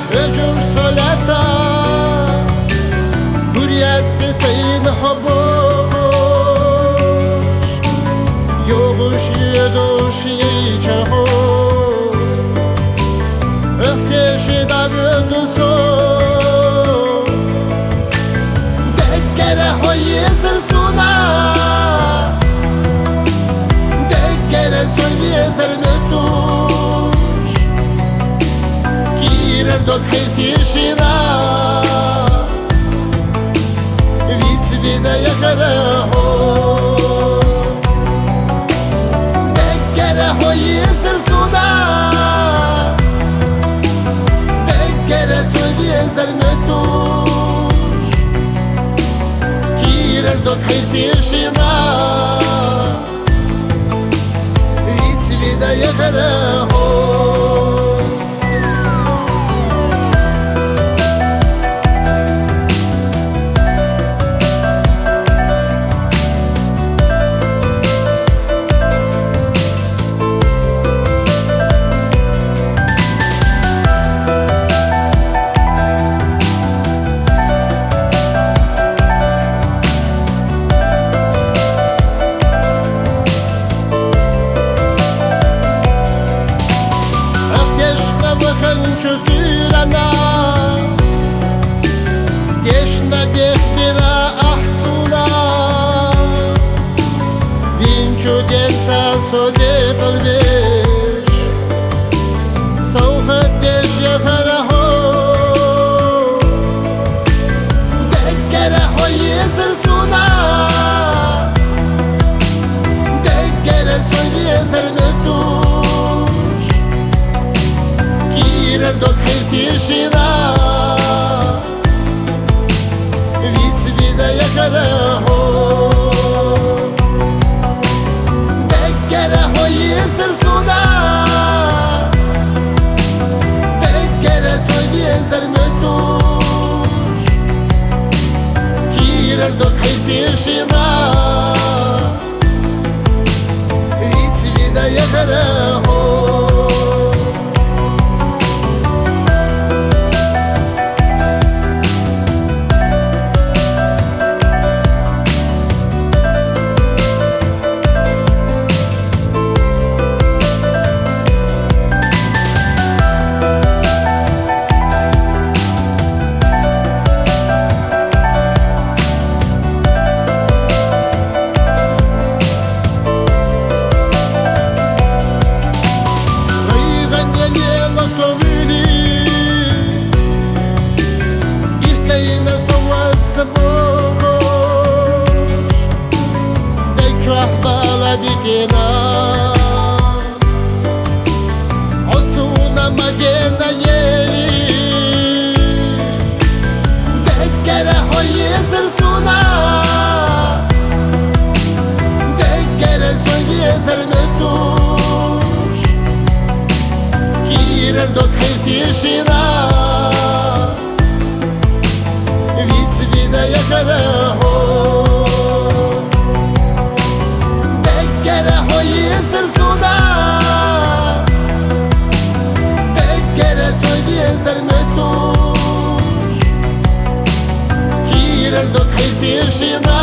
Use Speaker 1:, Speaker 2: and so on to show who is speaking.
Speaker 1: رجوش صلاتا بريست سين حبوش يوغش يدوش يچهو اختش دابد سو دكره های سرسونا دكره سوی زرمتوش گیرر داد حیفی شینا ویس ویده یکره ها دكره های سرسونا دكره سوی زرمتوش گیرر داد حیفی شینا ویس ویده یکره ها çözülene Geçne geçbire ahsuna Vinçu gense sodi kılbiş Savhıt geç yakara ho Dekkere hoyi sırsuna Dekkere soyvi zermetuş Girer dot حيلتي شينا ويس فيدا يكره دكره يسر سودا دكره سوي زرمتوش كيرر دوت حيلتي شينا ويس فيدا يكره Bikina Osuna magena yeli Dekkere hoyi sırsuna Dekkere soyi zermetuş Girer dot heyfi şina Vits vida yakara ho زرمتوش كيرر دوت حيلتي شينا